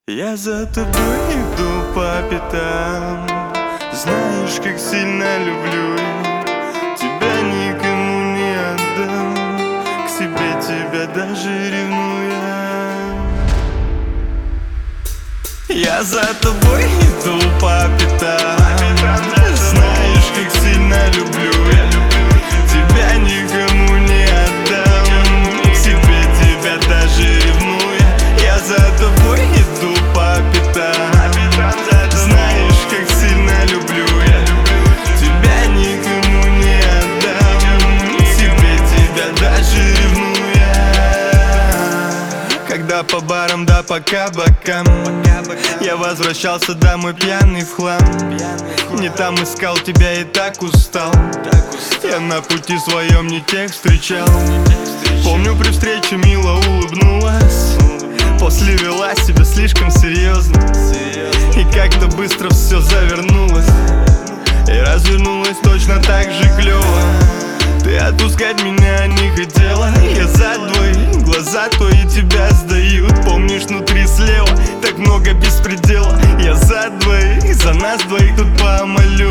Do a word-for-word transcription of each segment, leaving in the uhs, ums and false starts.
Я за тобой иду по пятам. Знаешь, как сильно люблю я. Тебя никому не отдам. К себе тебя даже ревную. Я за тобой иду по пятам. Знаешь, как сильно люблю я. Тебя никому не отдам. К себе тебя даже ревную. Я за тобой иду по пятам. Знаешь, как сильно люблю я. Тебя никому не отдам. К себе тебя даже ревную. Когда по барам да по кабакам я возвращался домой пьяный в хлам. Не там искал тебя и так устал. Я на пути своем не тех встречал. Помню, при встрече мило улыбнулась. После вела себя слишком серьезно. И как-то быстро все завернулось. И развернулась точно так же клево. Ты отпускать меня не хотела. Я за твои глаза твои тебя сдают. Помнишь, внутри слева так много беспредела. Я за двоих, за нас двоих тут помолюсь.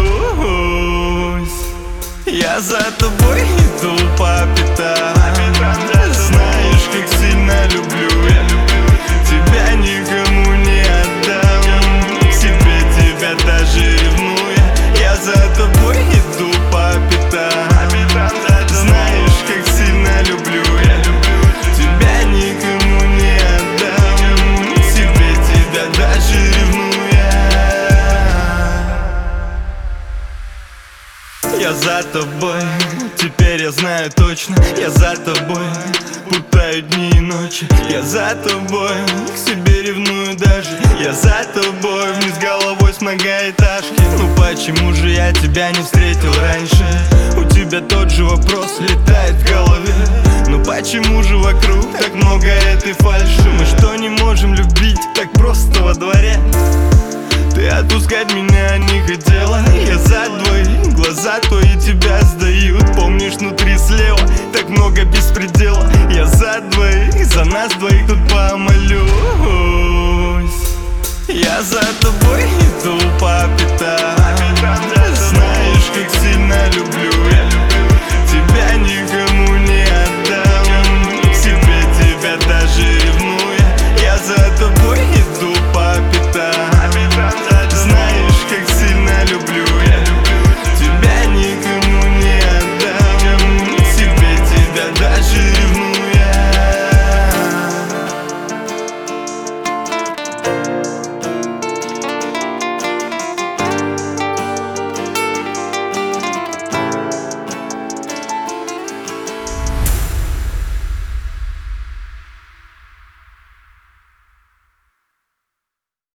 Я за тобой иду по пятам. Знаешь, как сильно люблю я. Тебя никому не отдам. К себе тебя даже ревную. Я за тобой иду по пятам. Знаешь, как сильно люблю я. Тебя никому не отдам. К себе тебя даже ревную. Я за тобой, теперь я знаю точно. Я за тобой, путаю дни и ночи. Я за тобой, к себе ревную даже. Я за тобой, вниз головой с многоэтажки. Ну почему же я тебя не встретил раньше? У тебя тот же вопрос летает в голове. Ну почему же вокруг так много этой фальши? Мы что, не можем любить?